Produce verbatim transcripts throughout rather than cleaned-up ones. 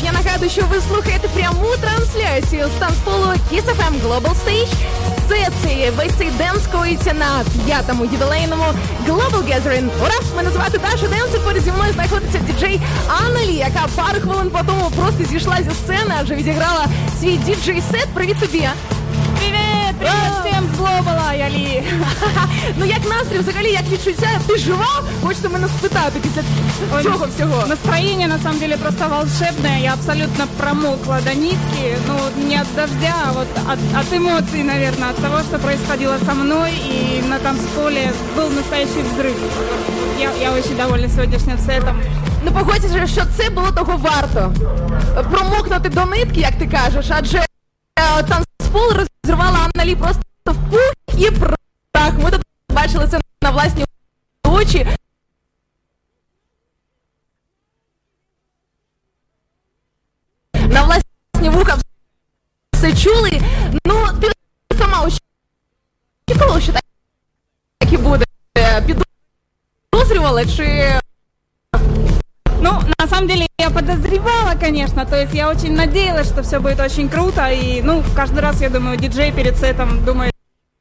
Я нагадую, що ви слухаєте пряму трансляцію з танцполу Kiss еф ем Global Stage. Все це, весь цей денс коїться на п'ятому ювілейному Global Gathering. Ура! Мене звати Даша Денс, і поряд зі мною знаходиться діджей Аннелі, яка пару хвилин по тому просто зійшла зі сцени, адже відіграла свій діджей-сет. Привіт тобі! Привет! Привет всем с Глобала, я Лі. Ну як настрій, взагалі, як відчуття? Ти жива? Хочеться мене спитати після Ой, цього всього. Настроение, на самом деле, просто волшебное. Я абсолютно промокла до нитки. Ну, не от дождя, а вот от, от эмоций, наверное, от того, что происходило со мной. И на танцполе был настоящий взрыв. Я, я очень довольна сегодняшним сетом. Ну, погодься, що це було того варто. Промокнути до нитки, як ти кажеш, адже е, танцпол розірвала Аннелі просто в пух і прах. Ми тут бачили це на власні очі. На власні вуха все чули. Ну, ти сама очікувала, що так і буде? Підозрювала, чи... Ну, на самом деле, я подозревала, конечно, то есть я очень надеялась, что все будет очень круто, и, ну, каждый раз, я думаю, диджей перед сетом думает...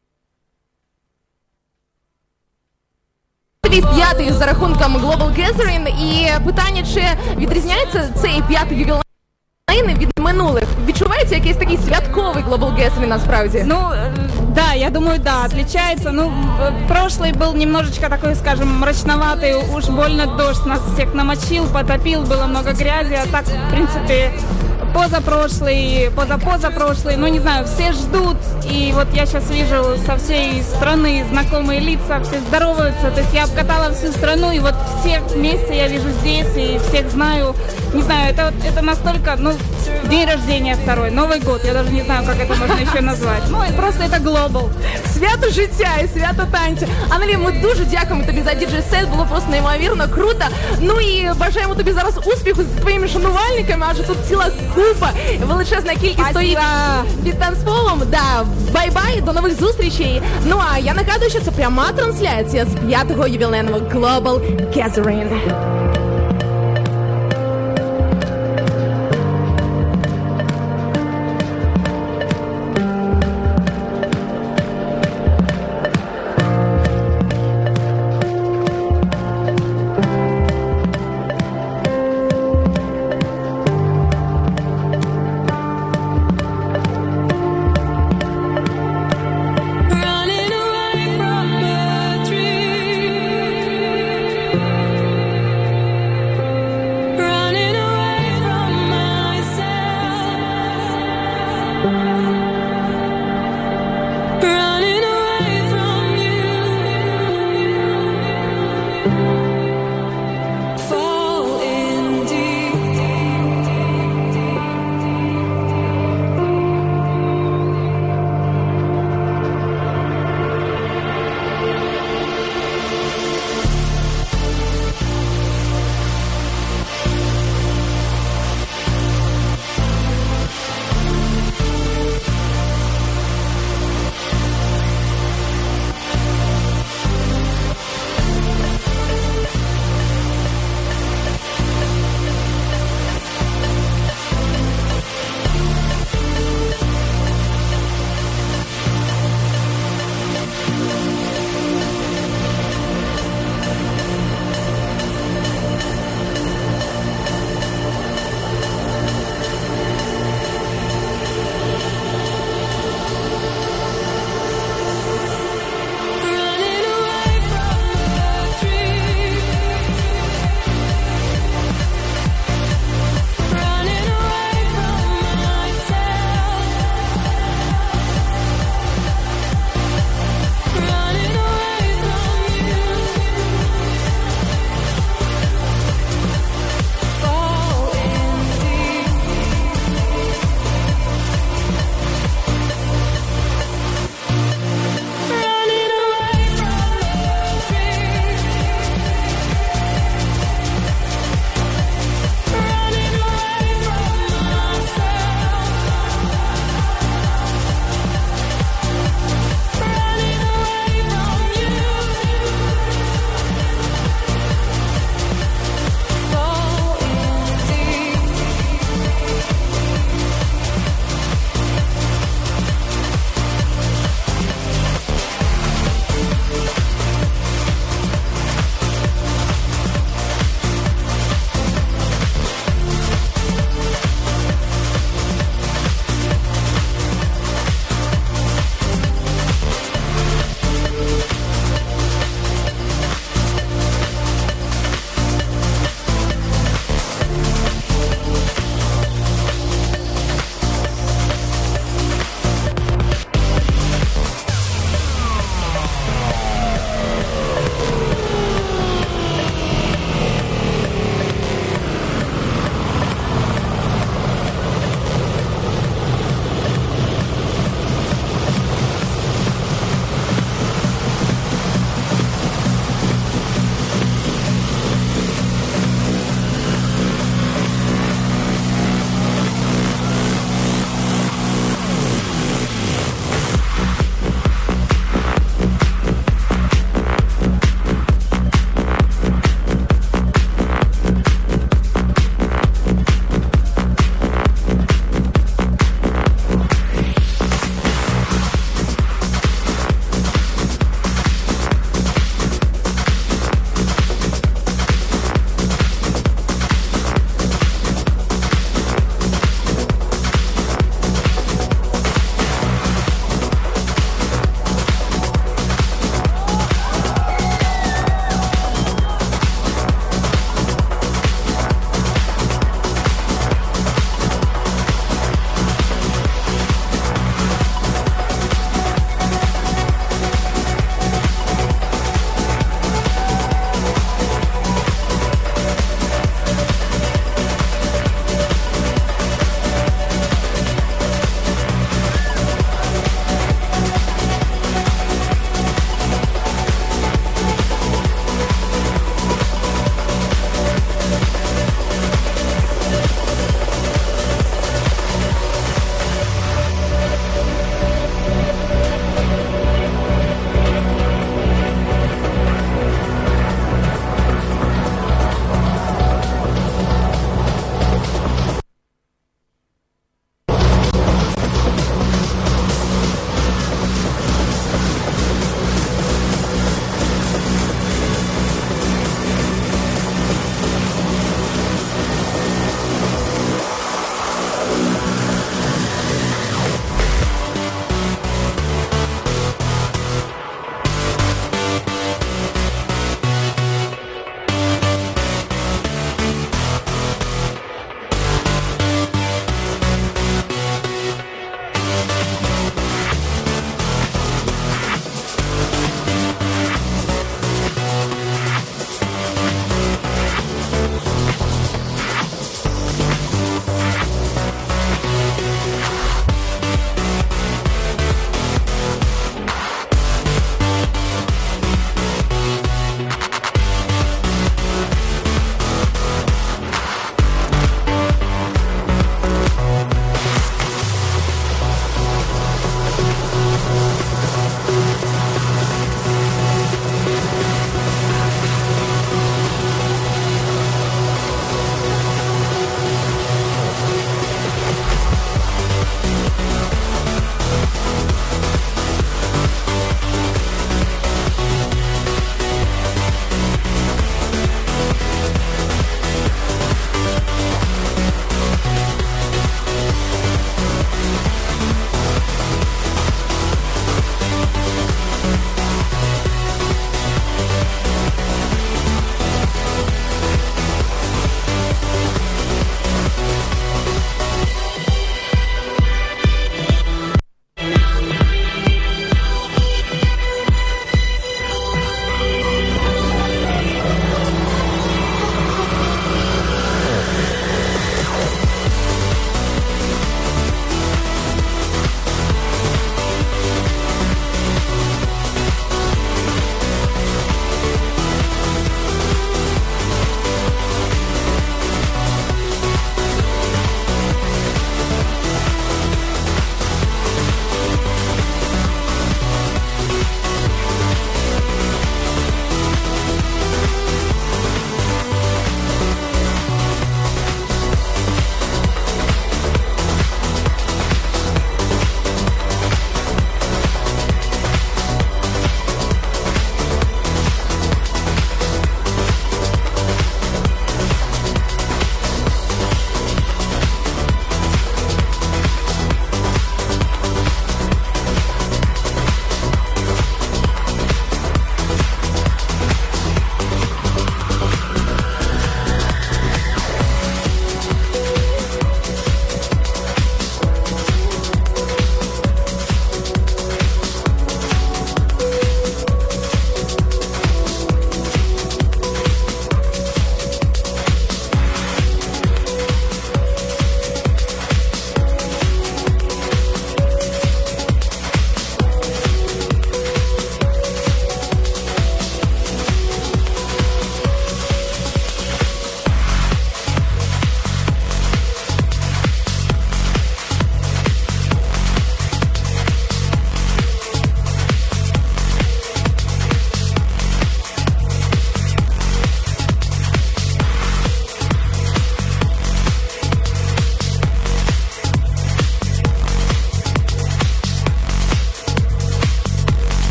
П'ятий за рахунком Global Gathering, і питання, чи відрізняється цей п'ятий ювілейний від минулих? Відчувається якийсь такий святковий Global Gathering насправді? Ну, да, я думаю, да, отличается. Ну, прошлый был немножечко такой, скажем, мрачноватый, уж больно дождь нас всех намочил, потопил, было много грязи, а так, в принципе, позапрошлый, позапозапрошлый, ну, не знаю, все ждут, и вот я сейчас вижу со всей страны знакомые лица, все здороваются, то есть я обкатала всю страну, и вот всех вместе я вижу здесь, и всех знаю, не знаю, это, это настолько, ну, день рождения второй, Новый год, я даже не знаю, как это можно еще назвать, ну, и просто это глобал. Свято життя і свято танцю. Аннелі, ми дуже дякуємо тобі за діджей-сет, було просто неймовірно круто. Ну і бажаємо тобі зараз успіху з твоїми шанувальниками, адже тут ціла купа, величезна кількість стоїть під танцполом. Да, бай-бай, до нових зустрічей. Ну а я нагадую, що це пряма трансляція з п'ятого ювілейного Global Gathering.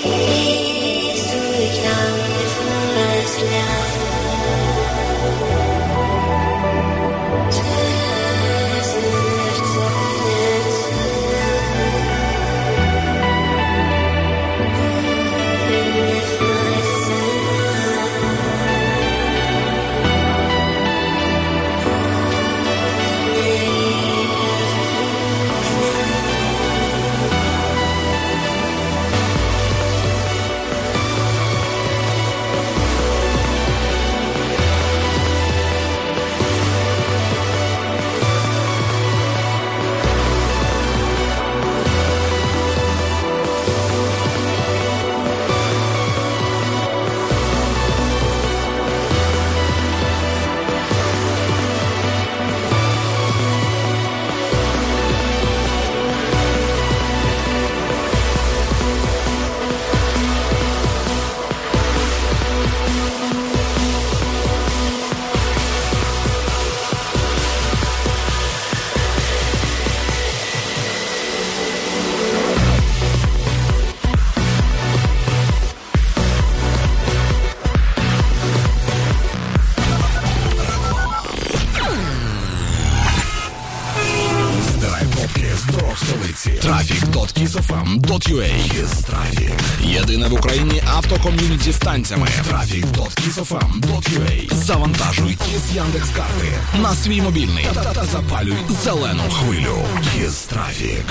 Трафік точка кіс еф ем точка ю а. Трафік. Єдина в Україні автоком'юніті з танцями. Трафік точка кіс еф ем точка ю а. Завантажуй Кіс Яндекс.Карти на свій мобільний та запалюй зелену хвилю. Кіс Трафік.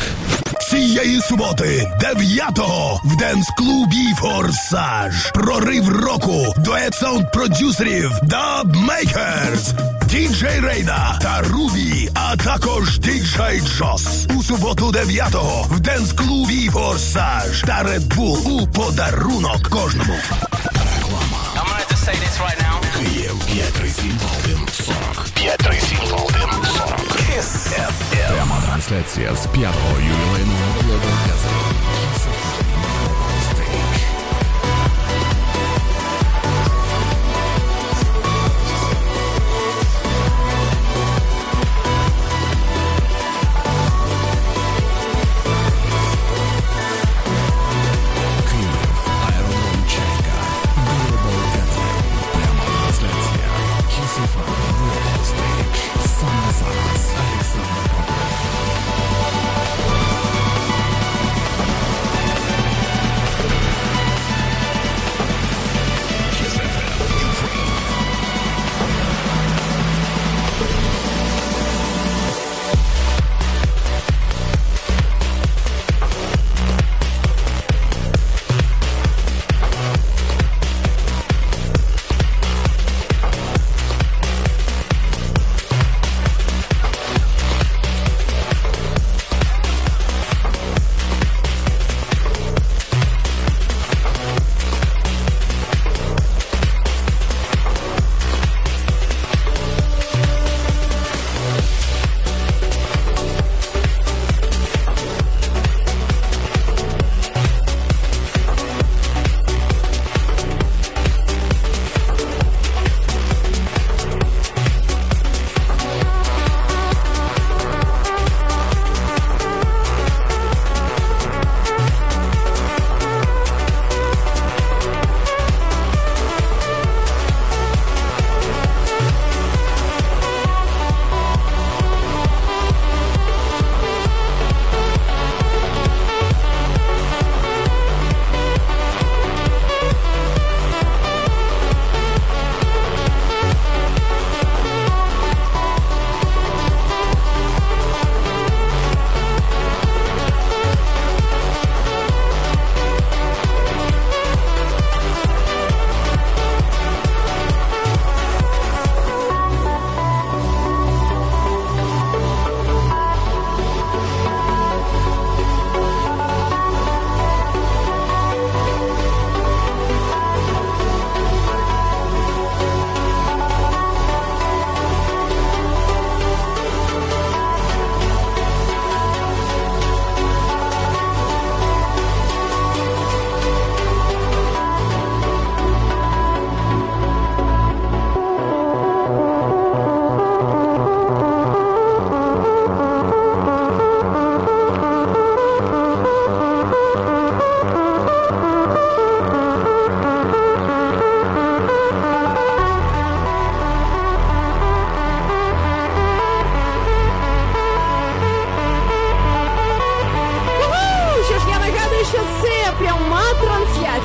Цієї суботи, дев'ятого, в денс-клубі «Форсаж». Прорив року, дует саунд-продюсерів Dub Makers, діджей Рейна та Рубі, а також діджей Джос. У суботу дев'ятого в денс-клубі «Форсаж» та Red Bull у подарунок кожному. Реклама. I'm gonna just say this right now. Київ п'ять три сім один сорок. п'ять три сім один сорок. Кіс еф ем. Пряма трансляція з п'ятого ювілейного Global Gathering. Кіс еф ем. Stage. Київ, аеродром Чайка. Global Gathering. Пряма трансляція. Кіс еф ем. Global Stage. Саме зараз. Олександр Попов.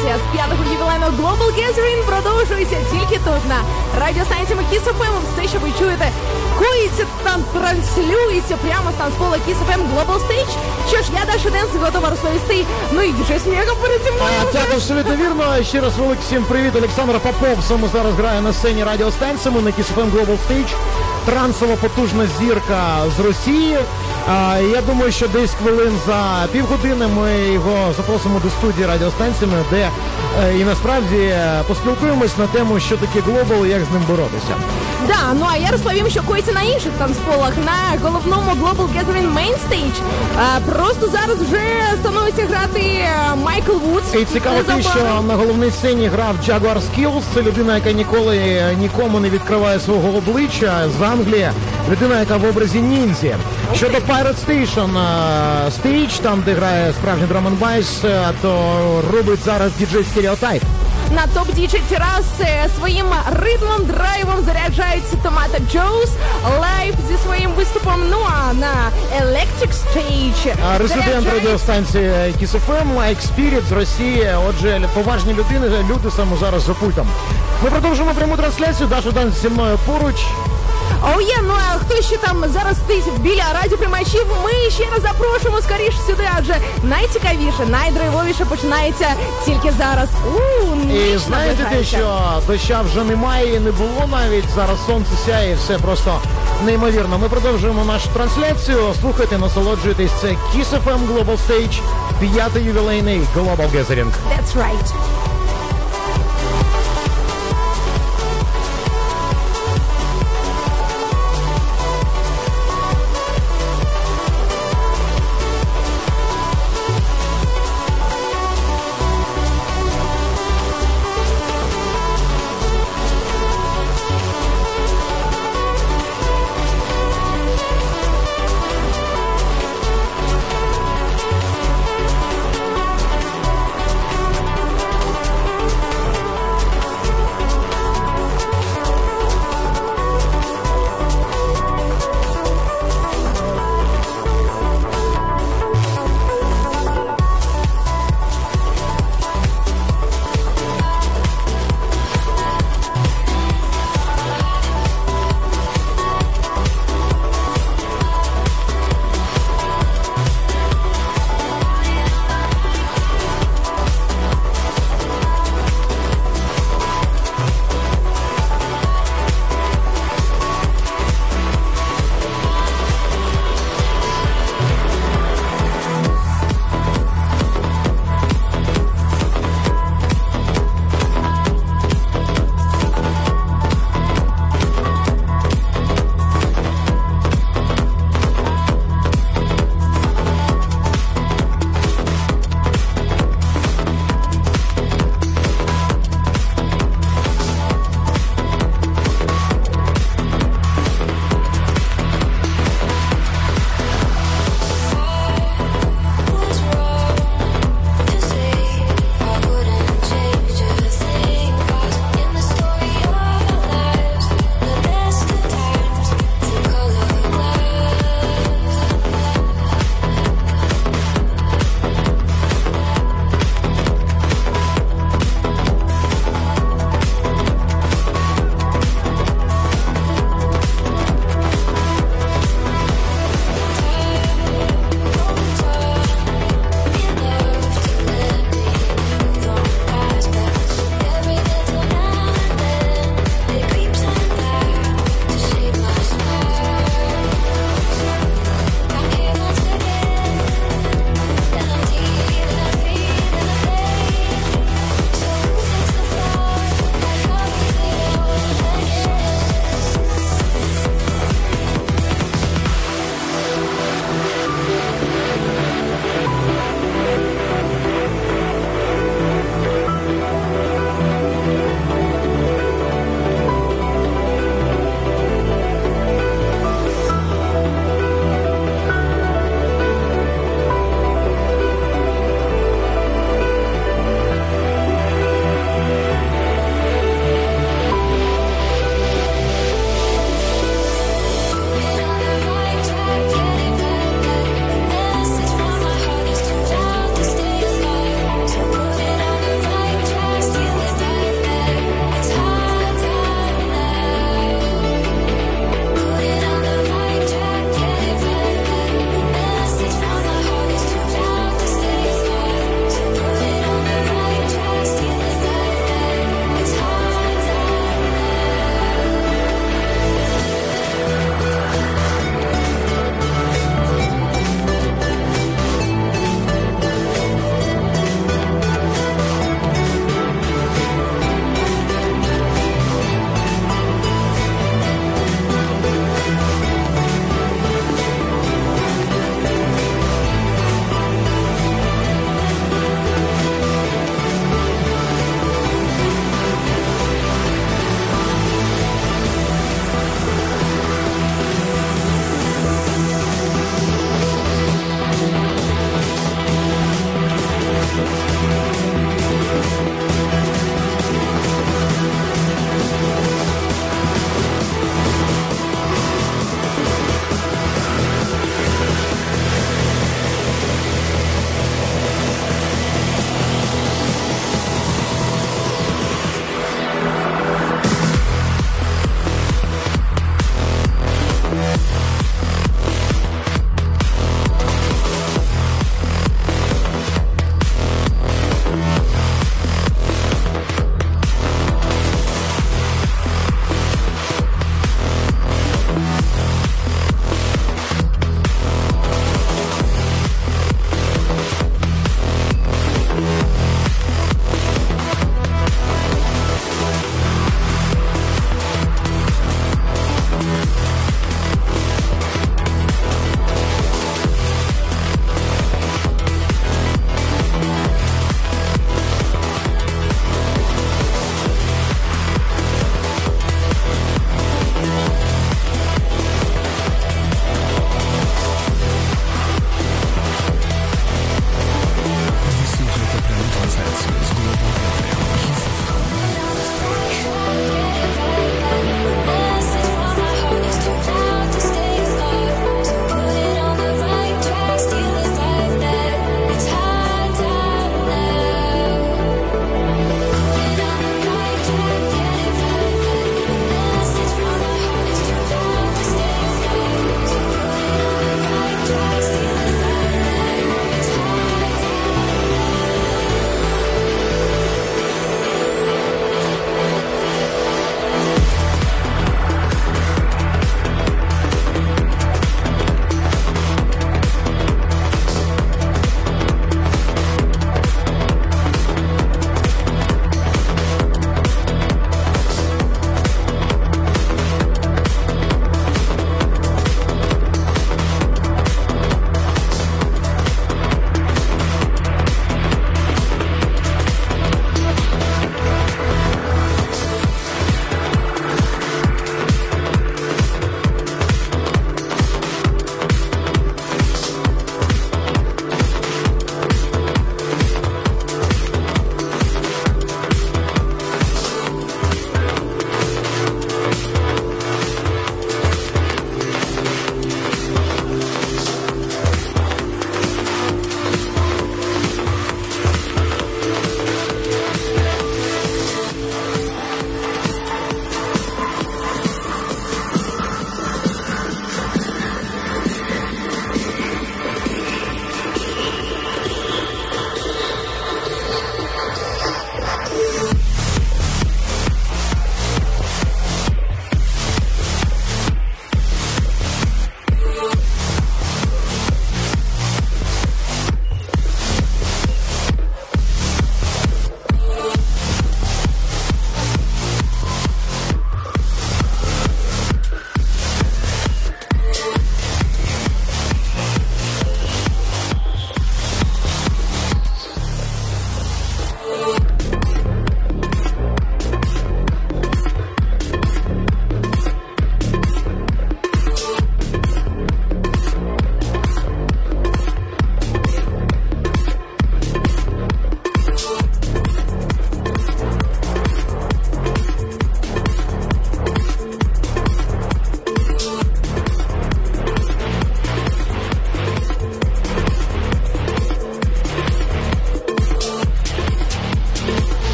трансляція з п'ятого ювілейного Global Gathering продовжується тільки тут на радіостанції Kiss еф ем. Все, що ви чуєте, коїться там, транслюється прямо з танцпола Kiss еф ем Global Stage. Що ж, я Даша Денс готова розповісти. Ну і діджей Смєга перед зі мною. А, так, абсолютно вірно. Ще раз великий всім привіт. Олександр Попов саме зараз грає на сцені радіостанціями на Kiss еф ем Global Stage. Трансова потужна зірка з Росії. А, я думаю, що десь хвилин за півгодини ми його запросимо до студії радіостанціями, де е, і насправді поспілкуємось на тему, що таке глобал і як з ним боротися. Да, ну а я розповім, що коїться на інших танцполах, на головному Global Gathering Main Stage. А, просто зараз вже становиться грати Майкл Вудс. І цікаво те, що на головній сцені грав Jaguar Skills. Це людина, яка ніколи нікому не відкриває свого обличчя, з Англії. Людина, яка в образі ніндзі. Щодо Pirate Station Stage, там, де грає справжній драм н байс, то робить зараз діджей Stereotype. На топ-діджей тераси своїм ритмом, драйвом заряджається Томата Джоус лайв зі своїм виступом. Ну а на Electric Stage резидент заряджається... радіостанції Kiss еф ем, Like Spirit з Росії. Отже, поважні людини, люди саме зараз за пультом. Ми продовжуємо пряму трансляцію. Даша Данс зі мною поруч. Оу є, ну а хто ще там зараз стоїть біля радіоприймачів, ми ще раз запрошуємо скоріше сюди, адже найцікавіше, найдрайвовіше починається тільки зараз. У, і знаєте те, що доща вже немає і не було навіть, зараз сонце сяє і все просто неймовірно. Ми продовжуємо нашу трансляцію, слухайте, насолоджуйтесь, це Kiss еф ем Global Stage, п'ятий ювілейний Global Gathering. That's right.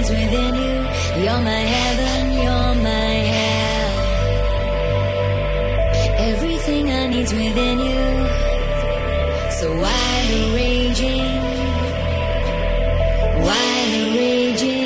needs within you. You're my heaven, you're my hell. Everything I need's within you. So why the raging? Why the raging?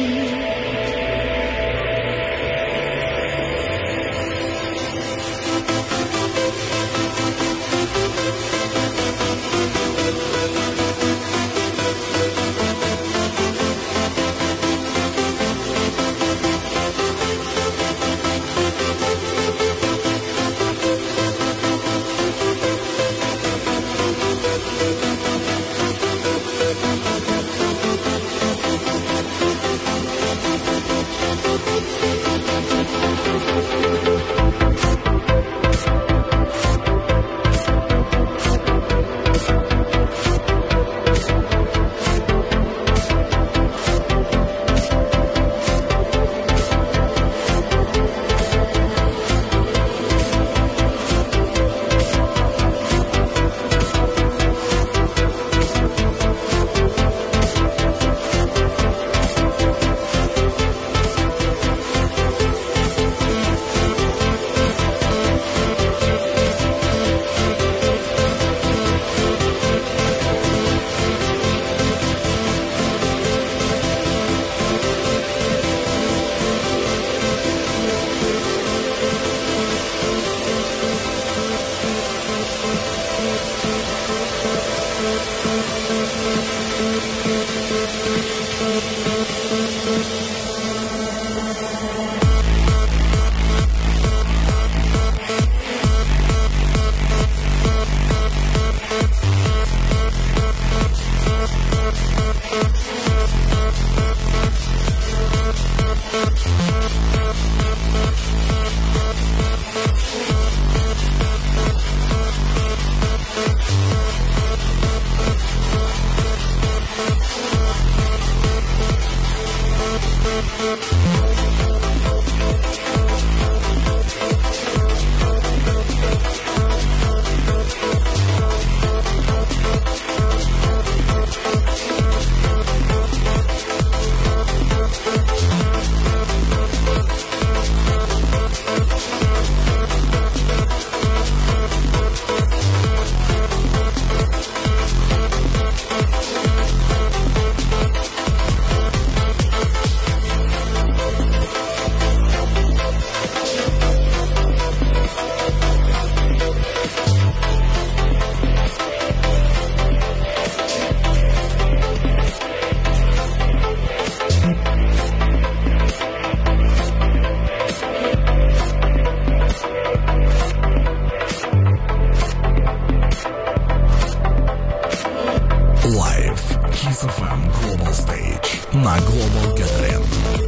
на Global Gathering.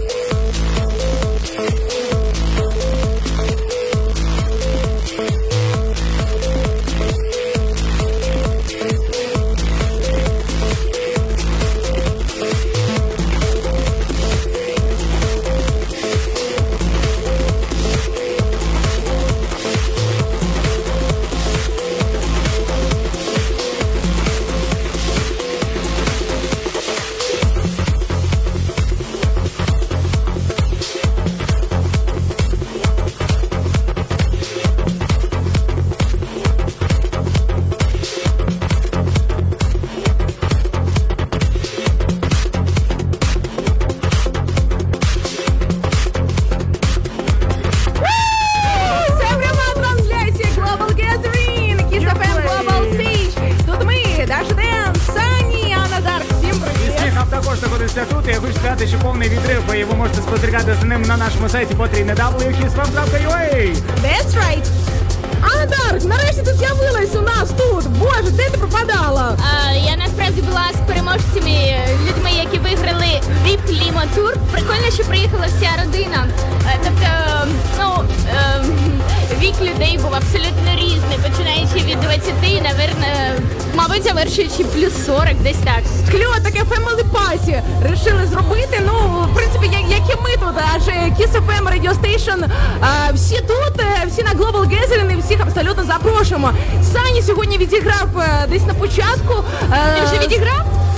Я хочу сказати, що повний відрив, і ви можете спостерігати за ним на нашому сайті потрійне дабл ю хіс фем крапка ю а. That's right. Анна Дарк, нарешті ти з'явилась у нас тут. Боже, де ти пропадала? А, я насправді була з переможцями, людьми, які виграли віп Limo Tour. Прикольно, що приїхала вся родина. А, тобто, ну, е, вік людей був абсолютно різний, починаючи від двадцяти, наверно, мабуть, завершуючи плюс сорок, десь так. Кльо, таке Family Party рішили зробити. Ну, в принципі, як, як і ми тут, адже Kiss еф ем Radio Station, а, всі тут, всі на Global Gathering, і всіх абсолютно запрошуємо. Саня сьогодні відіграв а, десь на початку. Ти вже відіграв?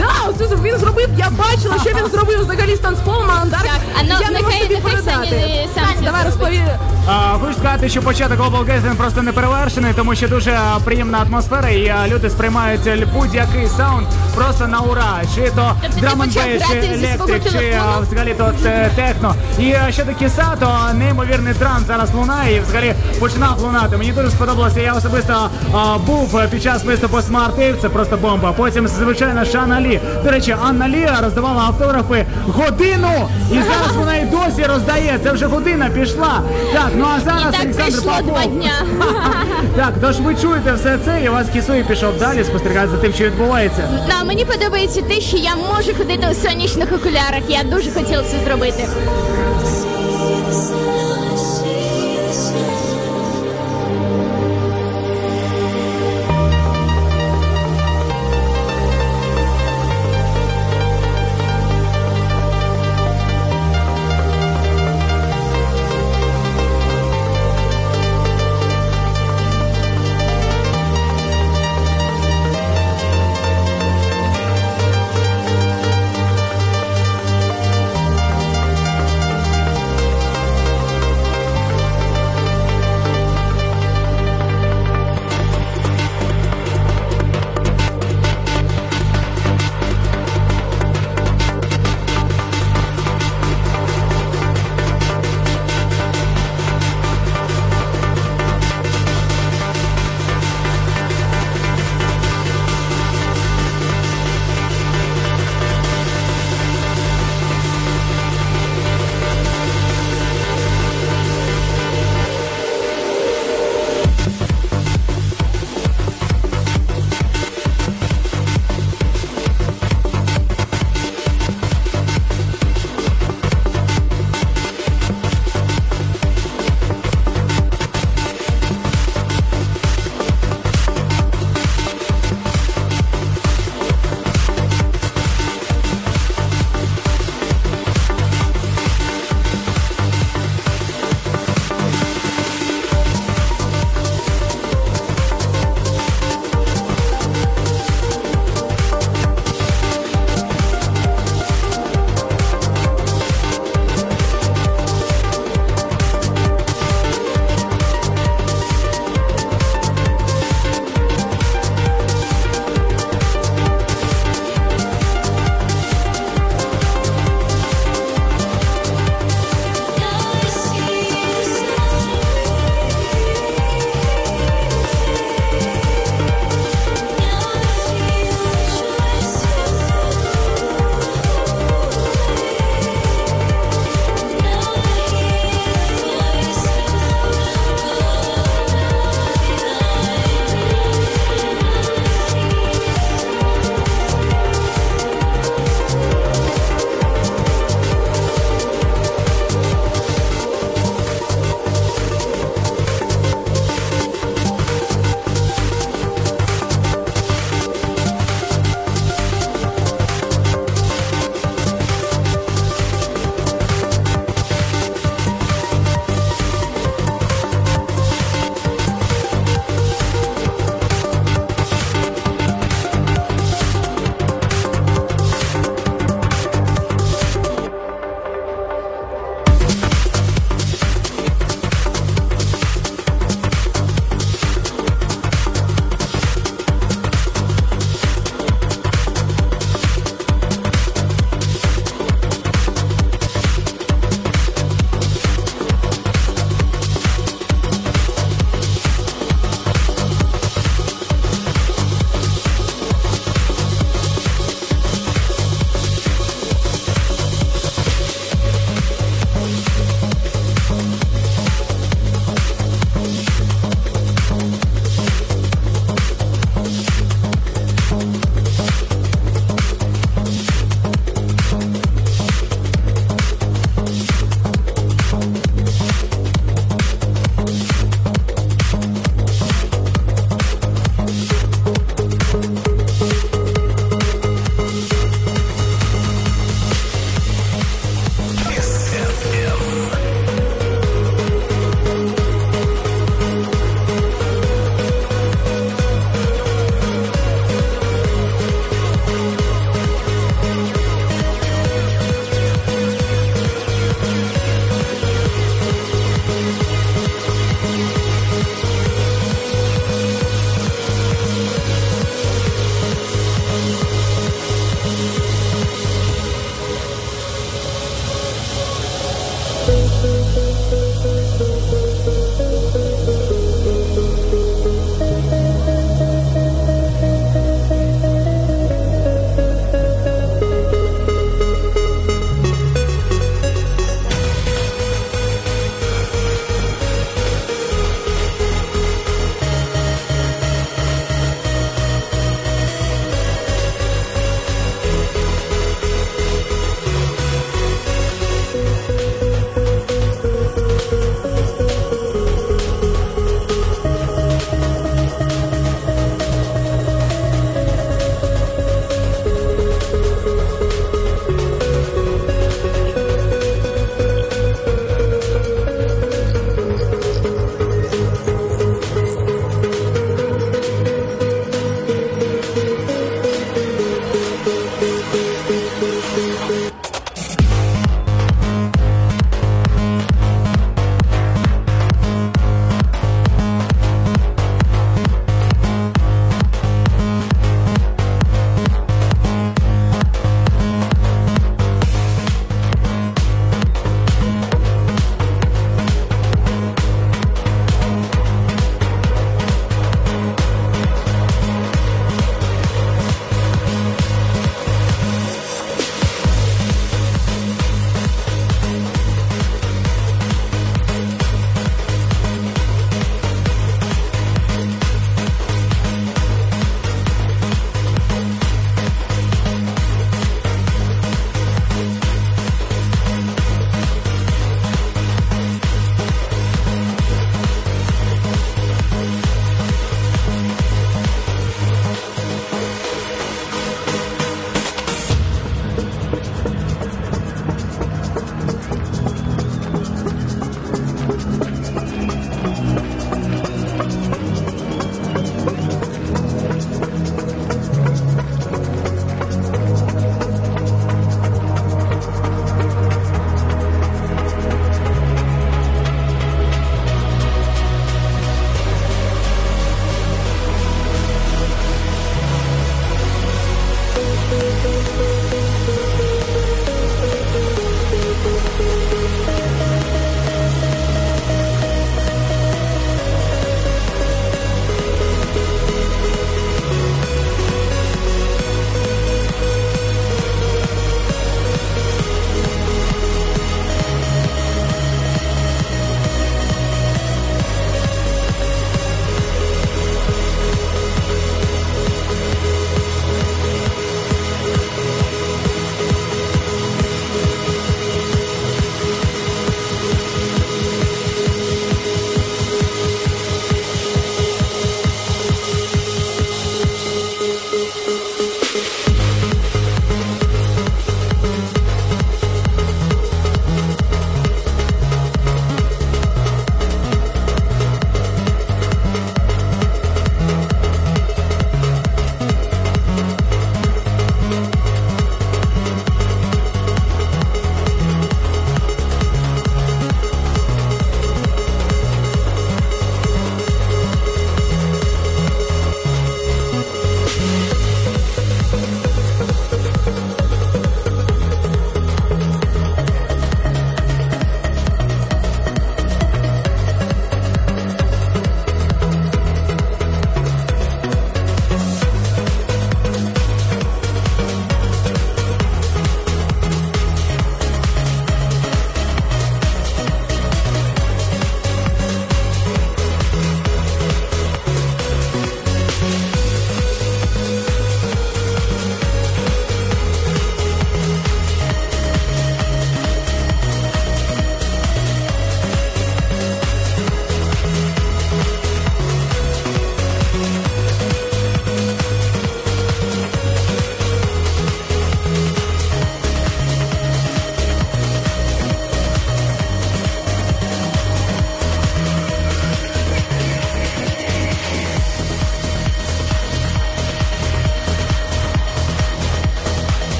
Да, це він зробив, я бачила, що він зробив взагалі з танцполом, Андарк. А ну, Я не нехай- можу тобі нехай Саня передати. не сам це Давай зробить. розпові. А, хочу сказати, що початок Global Gathering просто не перевершений, тому що дуже а, приємна атмосфера, і а, люди сприймають е, будь-який саунд просто на ура. Чи то Тобто ти драм н почав бейс, чи грати зі свого електрик, чи а, телефону? взагалі то е, техно. І а, щодо кіса, то неймовірний транс зараз лунає і взагалі починав лунати. Мені дуже сподобалося, я особисто а, був е, під час виступу Smart Eve, це просто бомба. Потім, звичайно, Шана Лі. До речі, Анна Лі роздавала автографи годину, і зараз вона і досі роздає. Це вже година пішла. Так, ну а зараз І так Олександр пройшло Попов. два дня. Так, тож ви чуєте все це, і вас кісує пішов далі спостерігати за тим, що відбувається. Да, мені подобається те, що я можу ходити у сонячних окулярах. Я дуже хотіла це зробити.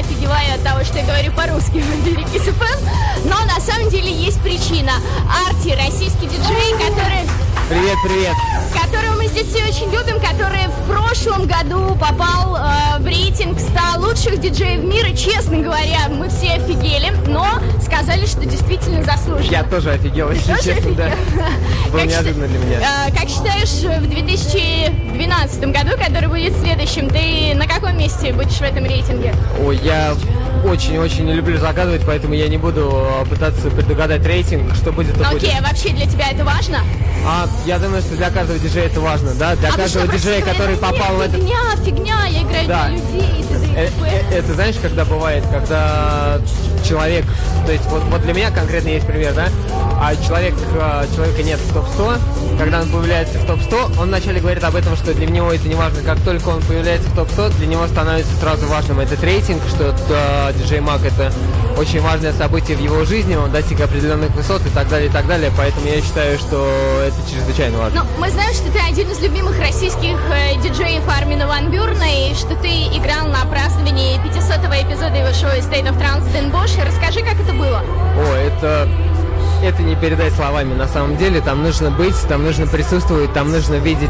офигеваю от того, что я говорю по-русски в эфире Kiss эф эм. Но на самом деле есть причина. Арти, российский диджей, который... Привет, привет. Которого мы здесь все очень любим, который в прошлом году попал э, в рейтинг ста лучших диджеев мира. Честно говоря, мы все офигели, но сказали, что действительно заслуженно. Я тоже офигел, если Тоже честно, да. Было Как неожиданно для меня. Э, как считаешь, в две тысячи двенадцатом году, который будет следующим, ты на каком месте будешь в этом рейтинге? Ой, я очень-очень не люблю загадывать, поэтому я не буду пытаться предугадать рейтинг, что будет, то Ну, будет. окей, а вообще для тебя это важно? А я думаю, что для каждого диджея это важно, да? Для а каждого что, диджея, прости, который это попал нет, в этот... Фигня, фигня, я играю Да. для людей и т.д. и Э, т.п. э, Это знаешь, когда бывает, когда человек, то есть вот, вот для меня конкретно есть пример, да, а человек, э, человека нет в топ сто, когда он появляется в топ сто, он вначале говорит об этом, что для него это не важно, как только он появляется в топ сто, для него становится сразу важным этот рейтинг, что э, диджей Мак это очень важное событие в его жизни, он достиг определенных высот и так далее, и так далее, поэтому я считаю, что это чрезвычайно важно. Ну, мы знаем, что ты один из любимых российских э, диджеев Армина Ван Бюрна, и что ты играл на праздновании пятисотого эпизода его шоу State of Trance Дэн Бош. Расскажи, как это было? О, это... Это не передать словами. На самом деле, там нужно быть, там нужно присутствовать, там нужно видеть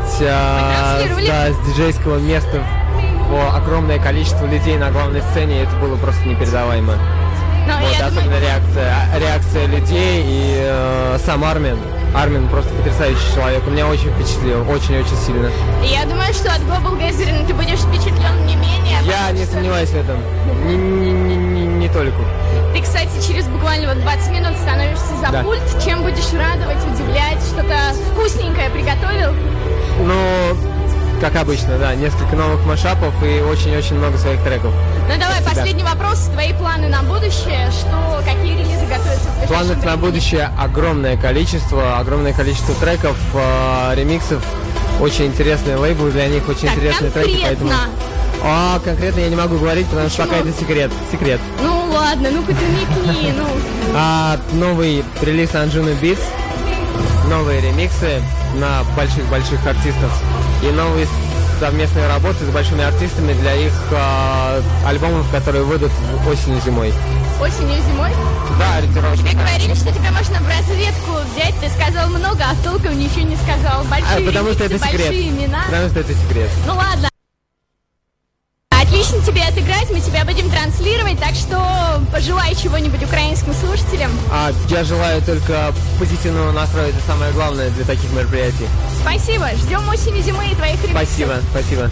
а, да, с диджейского места о, огромное количество людей на главной сцене. И это было просто непередаваемо. Но Вот, я особенно думаю... реакция, реакция людей и э, сам Армин. Армин просто потрясающий человек. Он меня очень впечатлил, очень-очень сильно. Я думаю, что от Global Gathering ты будешь впечатлен не менее. Я не что... сомневаюсь в этом. Не, не, не, не, не только. Ты, кстати, через буквально вот двадцать минут становишься за Да. пульт. Чем будешь радовать, удивлять? Что-то вкусненькое приготовил? Ну, как обычно, да. Несколько новых машапов и очень-очень много своих треков. Ну давай, Спасибо. последний вопрос. Твои планы на будущее? Что, какие релизы готовятся в ближайшем Планов на времени? будущее огромное количество, огромное количество треков, э, ремиксов, очень интересные лейблы для них, очень Так, интересные треки, конкретно. поэтому... А, конкретно я не могу говорить, потому что Почему? пока это секрет, секрет. Ну ладно, ну-ка ты намекни, ну. А, новый релиз на Anjuno Beats, новые ремиксы на больших-больших артистов и новые совместные работы с большими артистами для их э, альбомов, которые выйдут осенью-зимой. Осенью и зимой? Да, ориентировочно. Тебе говорили, что тебя можно в разведку взять. Ты сказал много, а толком ничего не сказал. Большие А, потому что ремиксы, это секрет. большие имена. Потому что это секрет. Ну ладно. Отлично тебе отыграть, мы тебя будем транслировать, так что пожелай чего-нибудь украинским слушателям. А я желаю только позитивного настроя, это самое главное для таких мероприятий. Спасибо, ждем осени, зимы и твоих ремиксов. Спасибо, спасибо.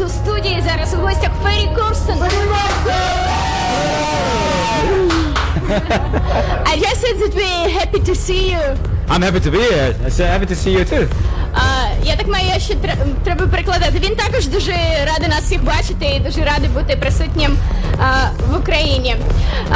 у студії зараз у гостях Феррі Корстен. I just said that we're happy to see you. I'm happy to be here. I said happy to see you too. А, я так маю, що тр- треба перекладати. Він також дуже радий нас всіх бачити і дуже радий бути присутнім а, в Україні. А,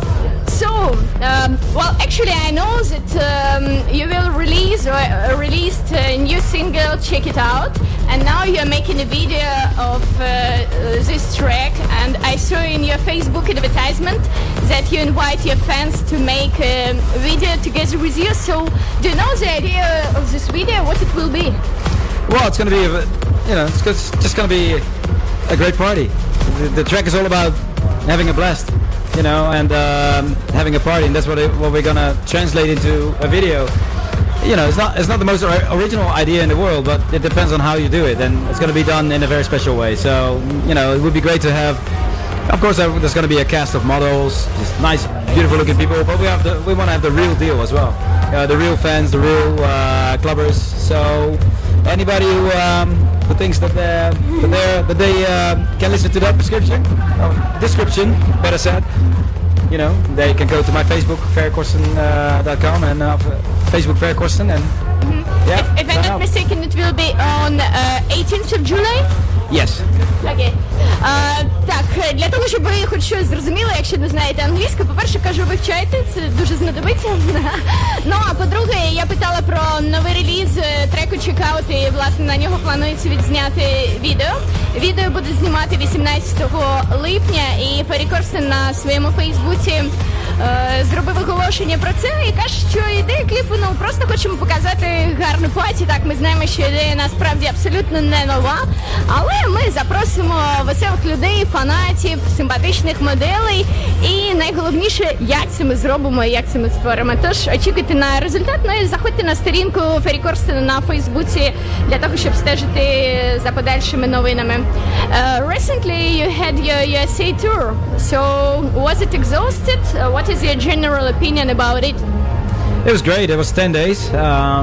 So, um, well, actually, I know that um, you will release or uh, released a new single, Check It Out, and now you're making a video of uh, this track. And I saw in your Facebook advertisement that you invite your fans to make a video together with you. So, do you know the idea of this video? What it will be? Well, it's going to be, a, you know, it's just, just going to be a great party. The, the track is all about having a blast. You know, and um, having a party, and that's what it, what we're gonna translate into a video. You know, it's not it's not the most or- original idea in the world, but it depends on how you do it, and it's gonna be done in a very special way. So, you know, it would be great to have. Of course, there's gonna be a cast of models, just nice, beautiful-looking people, but we have the we want to have the real deal as well. Uh, the real fans, the real uh, clubbers. So, anybody who um, who thinks that they're that, they're, that they uh, can listen to that description, uh, description, better said. You know, they can go to my Facebook, ferry korsten dot com, uh, and uh, Facebook Ferry Korsten, and Mm-hmm. yeah. If, if I'm not mistaken, it will be on uh, eighteenth of July. Yes. Окей. А, так, для того, щоб ви хоч щось зрозуміли, якщо не знаєте англійську, по-перше, кажу, вивчайте, це дуже знадобиться. Ну, а по-друге, я питала про новий реліз треку Check Out, і, власне, на нього планується відзняти відео. Відео буде знімати вісімнадцятого липня, і Феррі Корстен на своєму фейсбуці е, зробив оголошення про це і каже, що ідея кліпу, ну, просто хочемо показати гарну паті. Так, ми знаємо, що ідея насправді абсолютно не нова, але ми запросимо веселих людей, фанатів, симпатичних моделей і найголовніше, як це ми зробимо і як це ми створимо. Тож очікуйте на результат, ну і заходьте на сторінку Феррі Корстена на Фейсбуці для того, щоб стежити за подальшими новинами. Uh, recently you had your U S A tour, so was it exhausted? Uh, what is your general opinion about it? It was great. It was ten days. Um,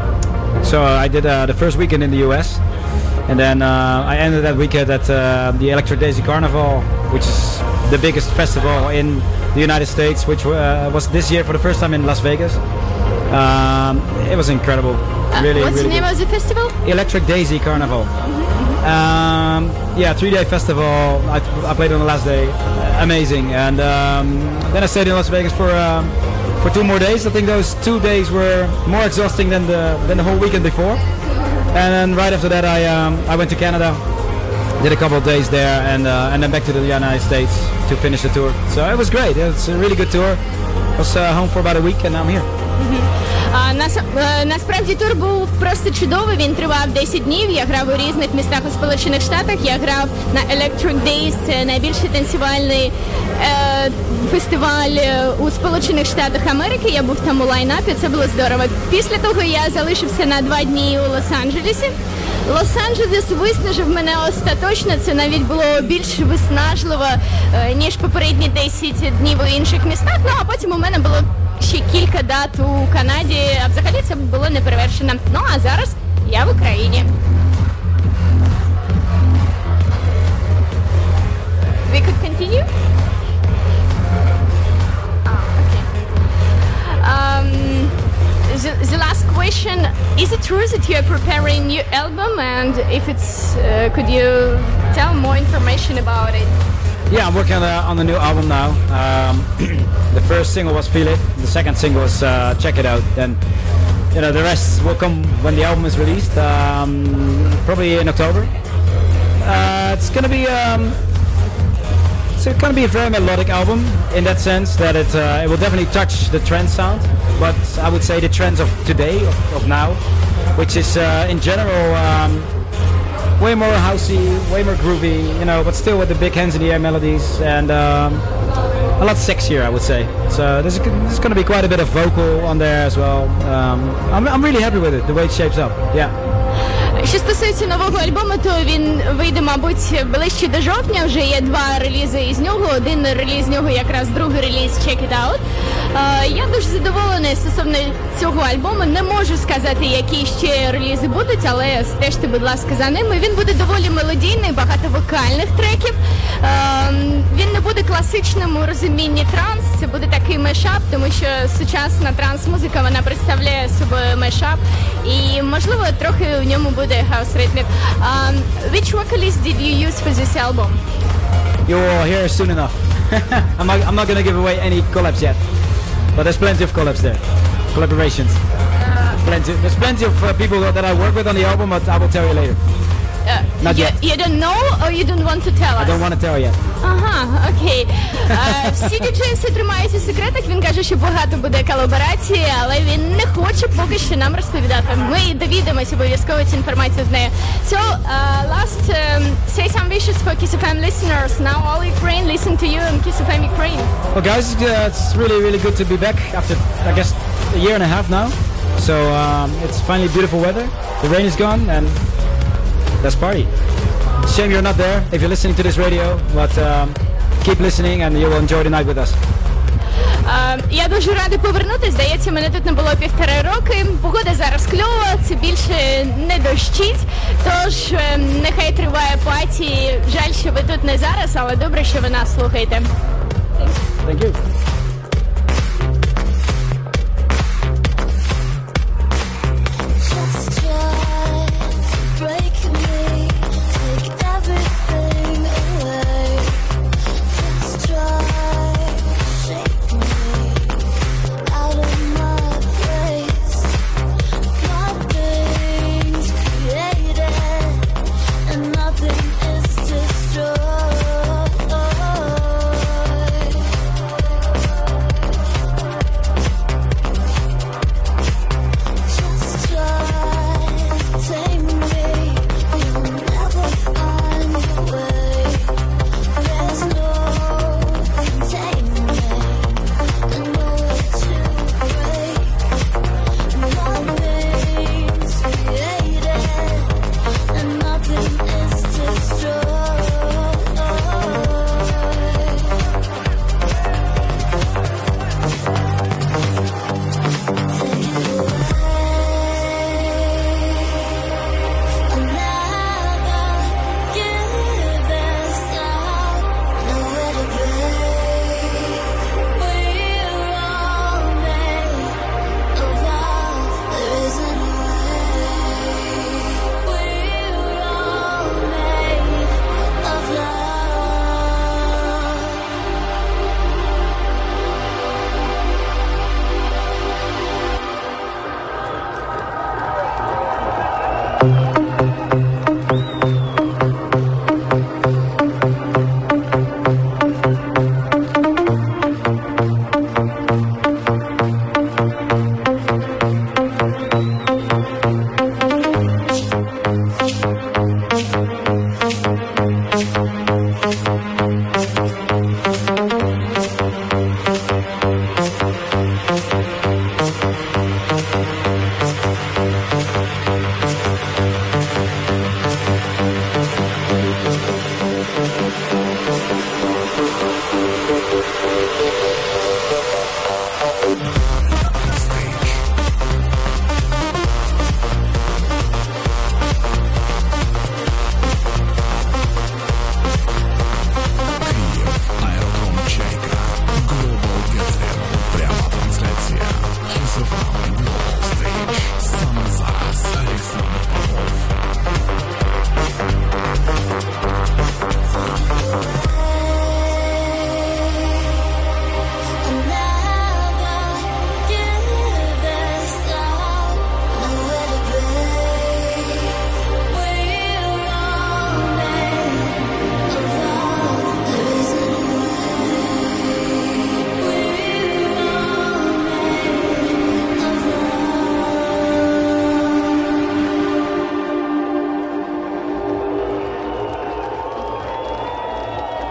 so I did uh, the first weekend in the U S, and then uh, I ended that weekend at uh, the Electric Daisy Carnival, which is the biggest festival in the United States, which uh, was this year for the first time in Las Vegas. Um, it was incredible. Uh, really, what's really the name good. of the festival? Electric Daisy Carnival. Um, yeah, three-day festival. I, I played on the last day. Amazing. And um, then I stayed in Las Vegas for um, for two more days. I think those two days were more exhausting than the than the whole weekend before. And then right after that, I um, I went to Canada, did a couple of days there, and uh, and then back to the United States to finish the tour. So it was great. It was a really good tour. I was uh, home for about a week, and now I'm here. А, нас, е, насправді тур був просто чудовий, він тривав десять днів, я грав у різних містах у Сполучених Штатах, я грав на Electric Days, це найбільший танцювальний е, фестиваль у Сполучених Штатах Америки, я був там у лайнапі, це було здорово. Після того я залишився на два дні у Лос-Анджелесі. Лос-Анджелес виснажив мене остаточно, це навіть було більш виснажливо, е, ніж попередні десять днів у інших містах, ну а потім у мене було ще кілька дат у Канаді, а взагалі це було неперевершено. Ну а зараз я в Україні. We could continue? Ah, okay. Um, the, the last question, is it true that you are preparing a new album, and if it's, uh, could you tell more information about it? Yeah, I'm working on the, on the new album now. Um, the first single was Feel It. The second single was uh, Check It Out. Then, you know, the rest will come when the album is released, um, probably in October. Uh, it's gonna be um, it's gonna be a very melodic album in that sense that it uh, it will definitely touch the trance sound, but I would say the trends of today, of, of now, which is uh, in general. Um, Way more housey, way more groovy, you know, but still with the big hands in the air melodies, and um, a lot sexier, I would say. So there's, there's going to be quite a bit of vocal on there as well. Um, I'm, I'm really happy with it, the way it shapes up. Yeah. Що стосується нового альбому, то він вийде, мабуть, ближче до жовтня. Вже є два релізи із нього. Один реліз з нього якраз другий реліз Check It Out. Е, я дуже задоволена стосовно цього альбому. Не можу сказати, які ще релізи будуть, але стежте, будь ласка, за ними. Він буде доволі мелодійний, багато вокальних треків. Е, він не буде класичним у розумінні транс. Це буде такий мешап, тому що сучасна транс-музика, вона представляє собою мешап. І, можливо, трохи в ньому буде хаус-ритмів. Um, which vocalist did you use for this album? You will hear soon enough. I'm not, I'm not going to give away any collabs yet, but there's plenty of collabs there, collaborations. Plenty. There's plenty of uh, people that I work with on the album, but I will tell you later. Uh, Not you, yet. you don't know or you don't want to tell us? I don't want to tell yet. Ага, окей. Uh, всі діджеї все тримають у секретах. Він каже, що багато буде колаборації, але він не хоче поки що нам розповідати. Ми довідаємося обов'язково цю інформацію з нею. So, uh, last, um, say some wishes for Kiss F M listeners. Now all Ukraine listen to you and Kiss F M Ukraine. Well, guys, uh, it's really, really good to be back after, I guess, a year and a half now. So um, it's finally beautiful weather. The rain is gone, and let's party. Shame you're not there if you're listening to this radio, but um, keep listening and you will enjoy the night with us. Uh, я дуже рада повернутися. Здається, мене тут не було півтора роки. Погода зараз кльова, це більше не дощить. Тож нехай триває паті. Жаль, що ви тут не зараз, але добре, що ви нас слухаєте.